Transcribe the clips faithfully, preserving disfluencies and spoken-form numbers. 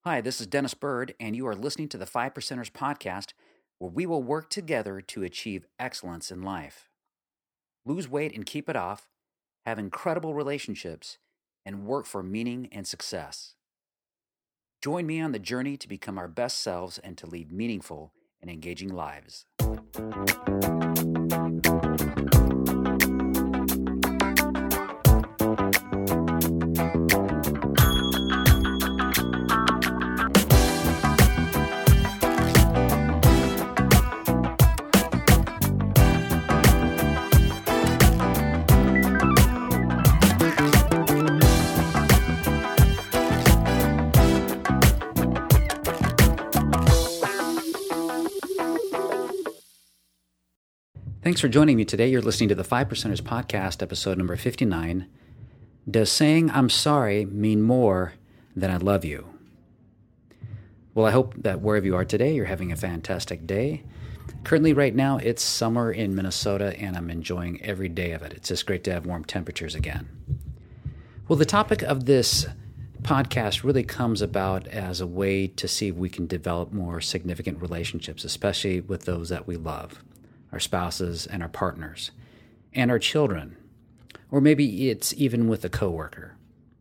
Hi, this is Dennis Bird, and you are listening to the Five Percenters podcast, where we will work together to achieve excellence in life. Lose weight and keep it off, have incredible relationships, and work for meaning and success. Join me on the journey to become our best selves and to lead meaningful and engaging lives. Thanks for joining me today. You're listening to the Five Percenters podcast, episode number fifty-nine. Does saying I'm sorry mean more than I love you? Well, I hope that wherever you are today, you're having a fantastic day. Currently, right now, it's summer in Minnesota, and I'm enjoying every day of it. It's just great to have warm temperatures again. Well, the topic of this podcast really comes about as a way to see if we can develop more significant relationships, especially with those that we love. Our spouses and our partners, and our children, or maybe it's even with a coworker.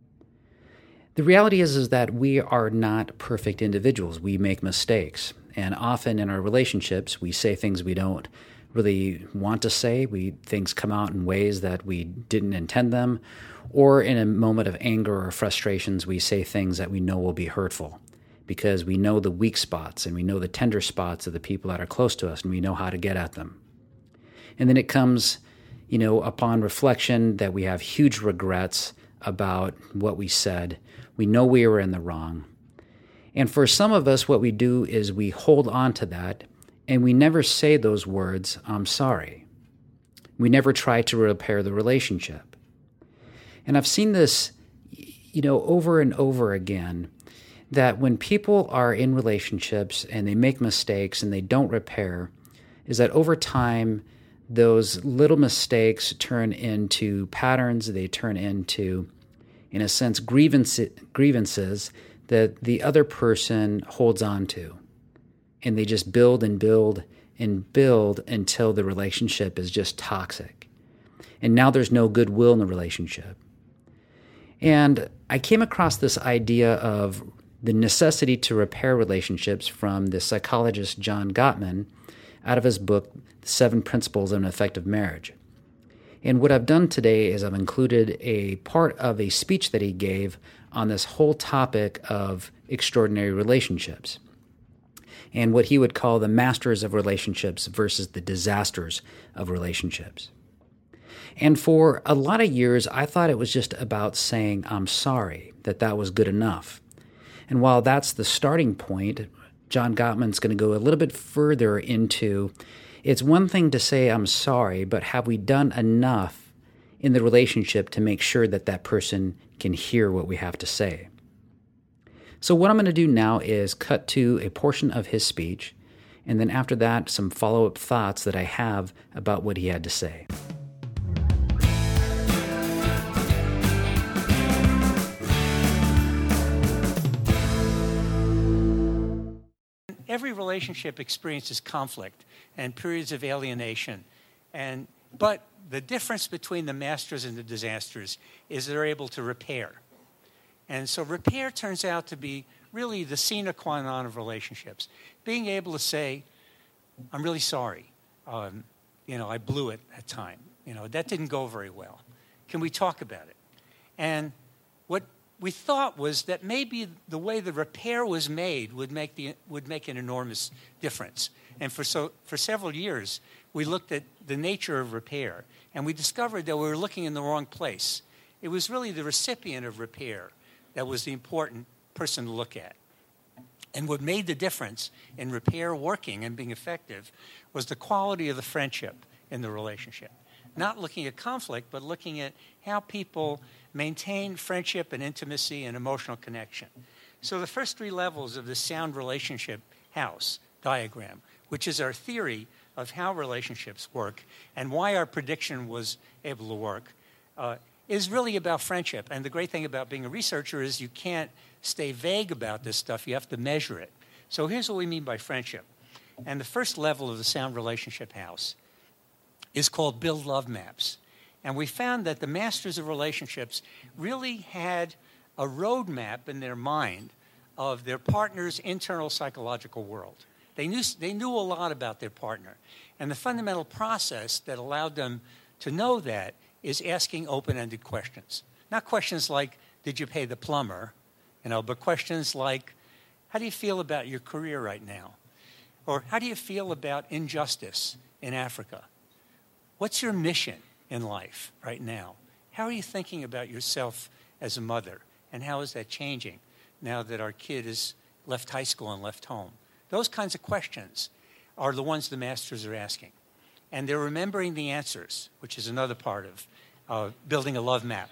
The reality is, is that we are not perfect individuals. We make mistakes, and often in our relationships, we say things we don't really want to say. We things come out in ways that we didn't intend them, or in a moment of anger or frustrations, we say things that we know will be hurtful, because we know the weak spots and we know the tender spots of the people that are close to us, and we know how to get at them. And then it comes, you know, upon reflection that we have huge regrets about what we said. We know we were in the wrong. And for some of us, what we do is we hold on to that, and we never say those words, I'm sorry. We never try to repair the relationship. And I've seen this, you know, over and over again, that when people are in relationships and they make mistakes and they don't repair, is that over time, those little mistakes turn into patterns. They turn into, in a sense, grievance, grievances that the other person holds on to. And they just build and build and build until the relationship is just toxic. And now there's no goodwill in the relationship. And I came across this idea of the necessity to repair relationships from the psychologist John Gottman out of his book, Seven Principles of an Effective Marriage. And what I've done today is I've included a part of a speech that he gave on this whole topic of extraordinary relationships and what he would call the masters of relationships versus the disasters of relationships. And for a lot of years, I thought it was just about saying, I'm sorry, that that was good enough. And while that's the starting point, John Gottman's going to go a little bit further into, it's one thing to say, I'm sorry, but have we done enough in the relationship to make sure that that person can hear what we have to say? So what I'm going to do now is cut to a portion of his speech, and then after that, some follow-up thoughts that I have about what he had to say. Every relationship experiences conflict and periods of alienation. And, but the difference between the masters and the disasters is they're able to repair. And so repair turns out to be really the sine qua non of relationships. Being able to say, I'm really sorry. Um, you know, I blew it that time. You know, that didn't go very well. Can we talk about it? And what we thought was that maybe the way the repair was made would make the would make an enormous difference. And for so for several years, we looked at the nature of repair, and we discovered that we were looking in the wrong place. It was really the recipient of repair that was the important person to look at. And what made the difference in repair working and being effective was the quality of the friendship in the relationship. Not looking at conflict, but looking at how people maintain friendship and intimacy and emotional connection. So the first three levels of the sound relationship house diagram, which is our theory of how relationships work and why our prediction was able to work, uh, is really about friendship. And the great thing about being a researcher is you can't stay vague about this stuff. You have to measure it. So here's what we mean by friendship. And the first level of the Sound Relationship House is called Build Love Maps. And we found that the masters of relationships really had a roadmap in their mind of their partner's internal psychological world. They knew, they knew a lot about their partner. And the fundamental process that allowed them to know that is asking open-ended questions. Not questions like, did you pay the plumber? You know, but questions like, how do you feel about your career right now? Or how do you feel about injustice in Africa? What's your mission in life right now? How are you thinking about yourself as a mother? And how is that changing now that our kid has left high school and left home? Those kinds of questions are the ones the masters are asking. And they're remembering the answers, which is another part of uh, building a love map.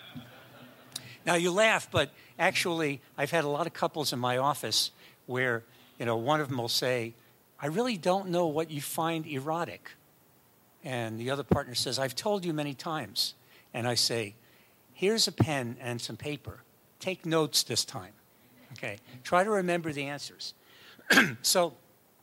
Now, you laugh, but actually, I've had a lot of couples in my office where, you know, one of them will say, I really don't know what you find erotic. And the other partner says, I've told you many times. And I say, here's a pen and some paper. Take notes this time. Okay? Try to remember the answers. So,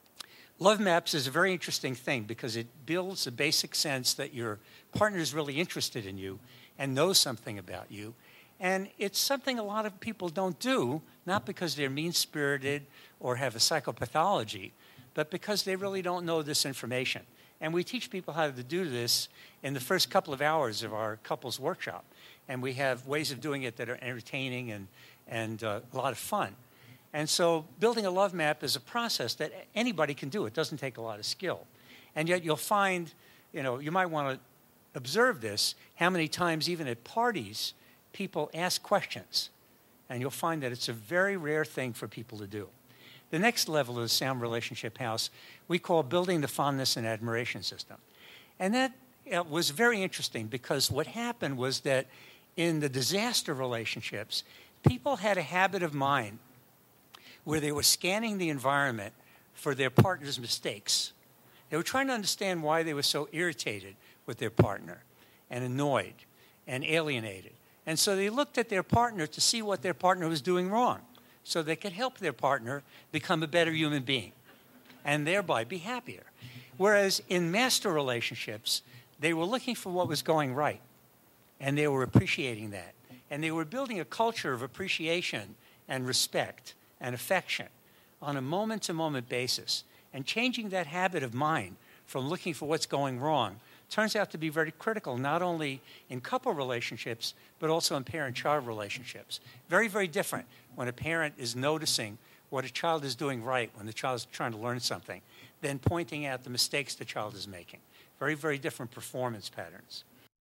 love maps is a very interesting thing because it builds a basic sense that your partner is really interested in you and knows something about you. And it's something a lot of people don't do, not because they're mean-spirited or have a psychopathology, but because they really don't know this information. And we teach people how to do this in the first couple of hours of our couples workshop. And we have ways of doing it that are entertaining and, and uh, a lot of fun. And so building a love map is a process that anybody can do. It doesn't take a lot of skill. And yet you'll find, you know, you might want to observe this, how many times even at parties people ask questions. And you'll find that it's a very rare thing for people to do. The next level of the Sound Relationship House we call building the fondness and admiration system. And that uh, was very interesting because what happened was that in the disaster relationships, people had a habit of mind where they were scanning the environment for their partner's mistakes. They were trying to understand why they were so irritated with their partner and annoyed and alienated. And so they looked at their partner to see what their partner was doing wrong so they could help their partner become a better human being and thereby be happier. Whereas in master relationships, they were looking for what was going right, and they were appreciating that. And they were building a culture of appreciation and respect and affection on a moment-to-moment basis. And changing that habit of mind from looking for what's going wrong turns out to be very critical, not only in couple relationships, but also in parent-child relationships. Very, very different when a parent is noticing what a child is doing right when the child is trying to learn something than pointing out the mistakes the child is making. Very, very different performance patterns.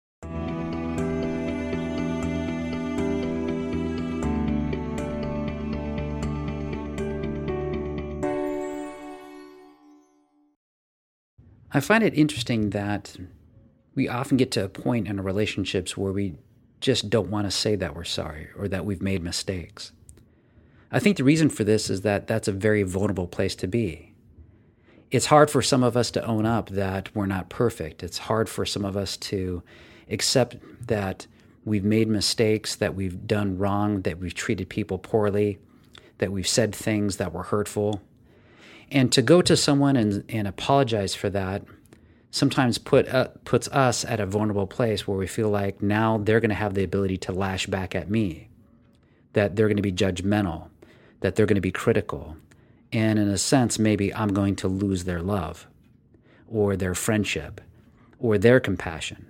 I find it interesting that we often get to a point in our relationships where we just don't want to say that we're sorry or that we've made mistakes. I think the reason for this is that that's a very vulnerable place to be. It's hard for some of us to own up that we're not perfect. It's hard for some of us to accept that we've made mistakes, that we've done wrong, that we've treated people poorly, that we've said things that were hurtful. And to go to someone and, and apologize for that sometimes put uh, puts us at a vulnerable place where we feel like now they're going to have the ability to lash back at me, that they're going to be judgmental, that they're going to be critical. And in a sense, maybe I'm going to lose their love or their friendship or their compassion.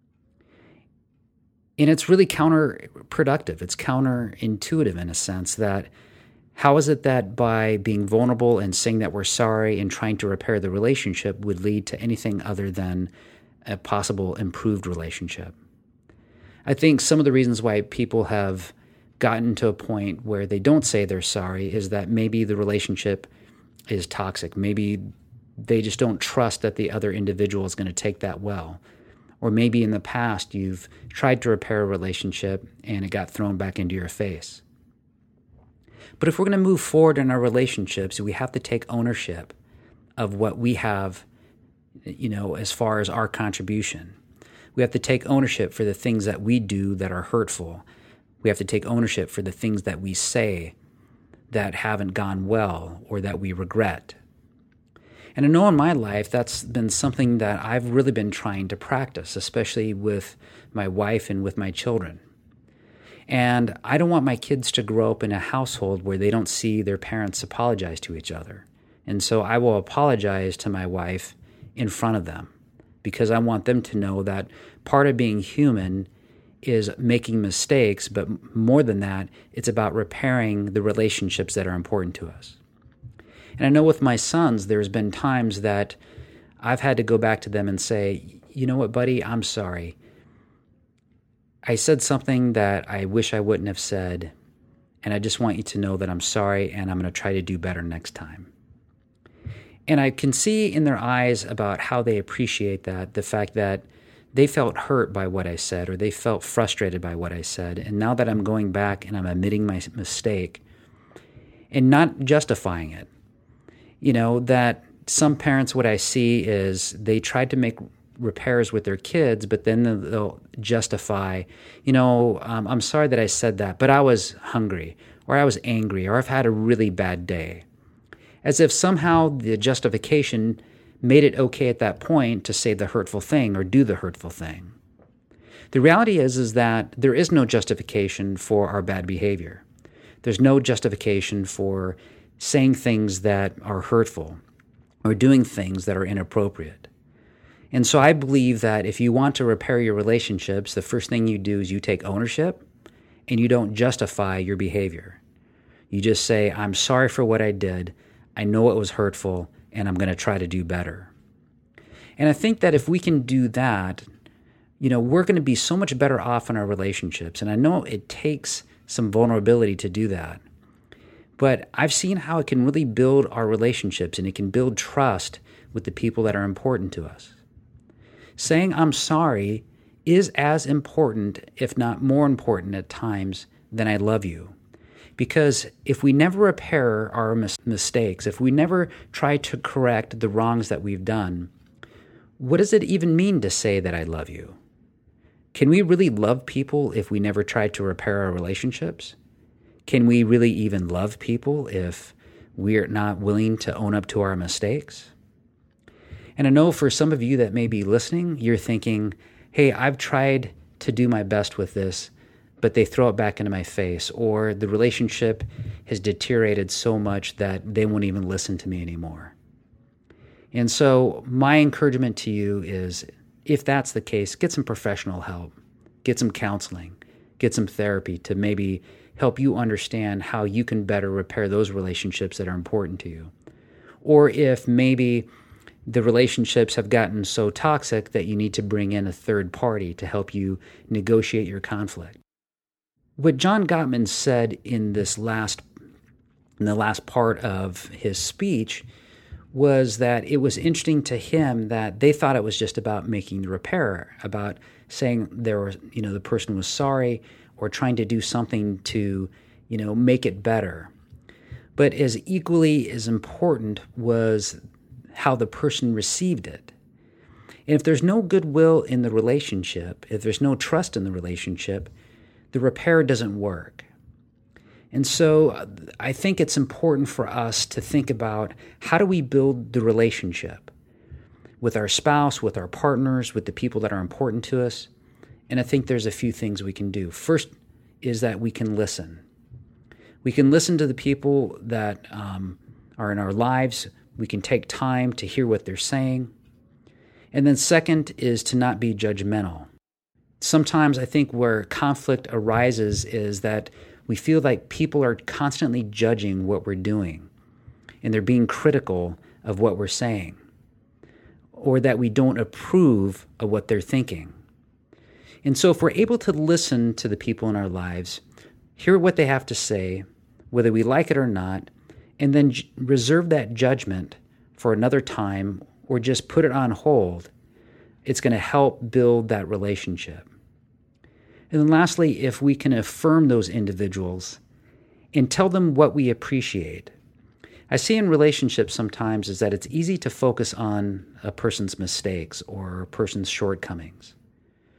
And it's really counterproductive. It's counterintuitive in a sense that how is it that by being vulnerable and saying that we're sorry and trying to repair the relationship would lead to anything other than a possible improved relationship? I think some of the reasons why people have gotten to a point where they don't say they're sorry is that maybe the relationship is toxic. Maybe they just don't trust that the other individual is going to take that well. Or maybe in the past you've tried to repair a relationship and it got thrown back into your face. But if we're going to move forward in our relationships, we have to take ownership of what we have, you know, as far as our contribution. We have to take ownership for the things that we do that are hurtful. We have to take ownership for the things that we say that haven't gone well or that we regret. And I know in my life that's been something that I've really been trying to practice, especially with my wife and with my children. And I don't want my kids to grow up in a household where they don't see their parents apologize to each other. And so I will apologize to my wife in front of them because I want them to know that part of being human is making mistakes, but more than that, it's about repairing the relationships that are important to us. And I know with my sons, there's been times that I've had to go back to them and say, you know what, buddy, I'm sorry. I said something that I wish I wouldn't have said, and I just want you to know that I'm sorry and I'm going to try to do better next time. And I can see in their eyes about how they appreciate that, the fact that they felt hurt by what I said or they felt frustrated by what I said. And now that I'm going back and I'm admitting my mistake and not justifying it, you know, that some parents, what I see is they tried to make repairs with their kids, but then they'll justify, you know, um, I'm sorry that I said that, but I was hungry or I was angry or I've had a really bad day. As if somehow the justification made it okay at that point to say the hurtful thing or do the hurtful thing. The reality is, is that there is no justification for our bad behavior. There's no justification for saying things that are hurtful or doing things that are inappropriate. And so I believe that if you want to repair your relationships, the first thing you do is you take ownership and you don't justify your behavior. You just say, I'm sorry for what I did. I know it was hurtful and I'm going to try to do better. And I think that if we can do that, you know, we're going to be so much better off in our relationships. And I know it takes some vulnerability to do that. But I've seen how it can really build our relationships and it can build trust with the people that are important to us. Saying I'm sorry is as important, if not more important at times, than I love you. Because if we never repair our mis- mistakes, if we never try to correct the wrongs that we've done, what does it even mean to say that I love you? Can we really love people if we never try to repair our relationships? Can we really even love people if we're not willing to own up to our mistakes? And I know for some of you that may be listening, you're thinking, hey, I've tried to do my best with this, but they throw it back into my face, or the relationship has deteriorated so much that they won't even listen to me anymore. And so my encouragement to you is, if that's the case, get some professional help, get some counseling, get some therapy to maybe help you understand how you can better repair those relationships that are important to you. Or if maybe the relationships have gotten so toxic that you need to bring in a third party to help you negotiate your conflict. What John Gottman said in this last, in the last part of his speech was that it was interesting to him that they thought it was just about making the repair, about saying there was, you know, the person was sorry or trying to do something to, you know, make it better. But as equally as important was how the person received it. And if there's no goodwill in the relationship, if there's no trust in the relationship, the repair doesn't work. And so I think it's important for us to think about, how do we build the relationship with our spouse, with our partners, with the people that are important to us? And I think there's a few things we can do. First is that we can listen. We can listen to the people that um, are in our lives. We can take time to hear what they're saying. And then second is to not be judgmental. Sometimes I think where conflict arises is that we feel like people are constantly judging what we're doing, and they're being critical of what we're saying, or that we don't approve of what they're thinking. And so if we're able to listen to the people in our lives, hear what they have to say, whether we like it or not, and then j- reserve that judgment for another time or just put it on hold, it's going to help build that relationship. And then lastly, if we can affirm those individuals and tell them what we appreciate. I see in relationships sometimes is that it's easy to focus on a person's mistakes or a person's shortcomings.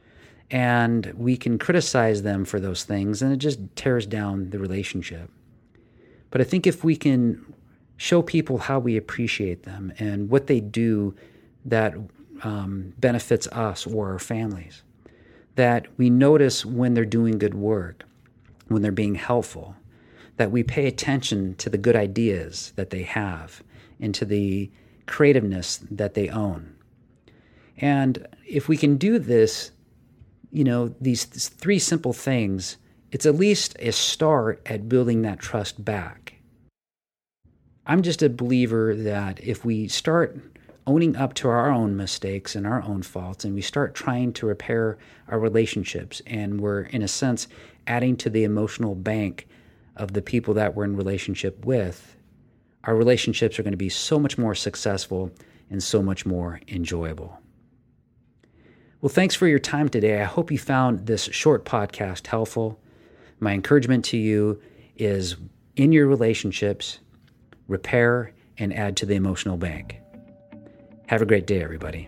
And we can criticize them for those things, and it just tears down the relationship. But I think if we can show people how we appreciate them and what they do that um, benefits us or our families, that we notice when they're doing good work, when they're being helpful, that we pay attention to the good ideas that they have and to the creativeness that they own. And if we can do this, you know, these three simple things, it's at least a start at building that trust back. I'm just a believer that if we start owning up to our own mistakes and our own faults, and we start trying to repair our relationships, and we're, in a sense, adding to the emotional bank of the people that we're in relationship with, our relationships are going to be so much more successful and so much more enjoyable. Well, thanks for your time today. I hope you found this short podcast helpful. My encouragement to you is, in your relationships, repair and add to the emotional bank. Have a great day, everybody.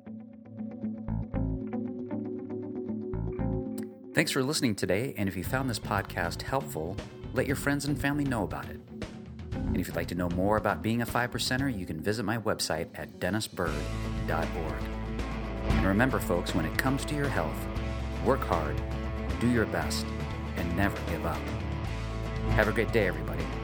Thanks for listening today, and if you found this podcast helpful, let your friends and family know about it. And if you'd like to know more about being a five percenter, you can visit my website at dennis bird dot org. And remember, folks, when it comes to your health, work hard, do your best, and never give up. Have a great day, everybody.